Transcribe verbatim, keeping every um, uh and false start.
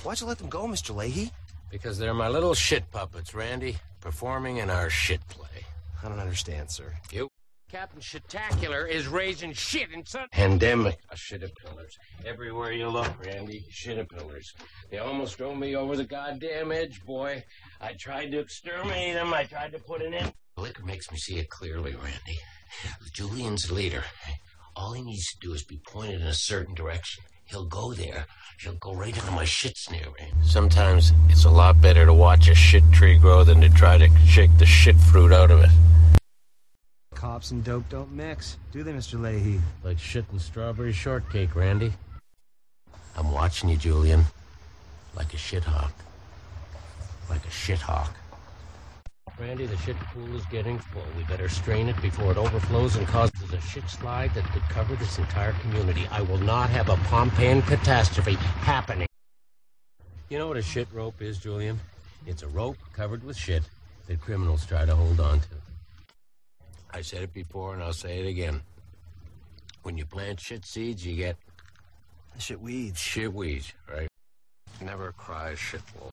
Why'd you let them go, Mister Leahy? Because they're my little shit puppets, Randy, performing in our shit play. I don't understand, sir. You. Captain Shitacular is raising shit in some pandemic of shitapillars. Everywhere you look, Randy, shitapillars. They almost drove me over the goddamn edge, boy. I tried to exterminate them. I tried to put an end. The liquor makes me see it clearly, Randy. Julian's leader. All he needs to do is be pointed in a certain direction. He'll go there. He'll go right into my shit snare, Randy. Sometimes it's a lot better to watch a shit tree grow than to try to shake the shit fruit out of it. Cops and dope don't mix, do they, Mister Leahy? Like shit and strawberry shortcake, Randy. I'm watching you, Julian. Like a shit hawk. Like a shit hawk. Randy, the shit pool is getting full. We better strain it before it overflows and causes a shit slide that could cover this entire community. I will not have a Pompeian catastrophe happening. You know what a shit rope is, Julian? It's a rope covered with shit that criminals try to hold on to. I said it before and I'll say it again. When you plant shit seeds, you get... Shit weeds. Shit weeds, right? Never cry shit wolf.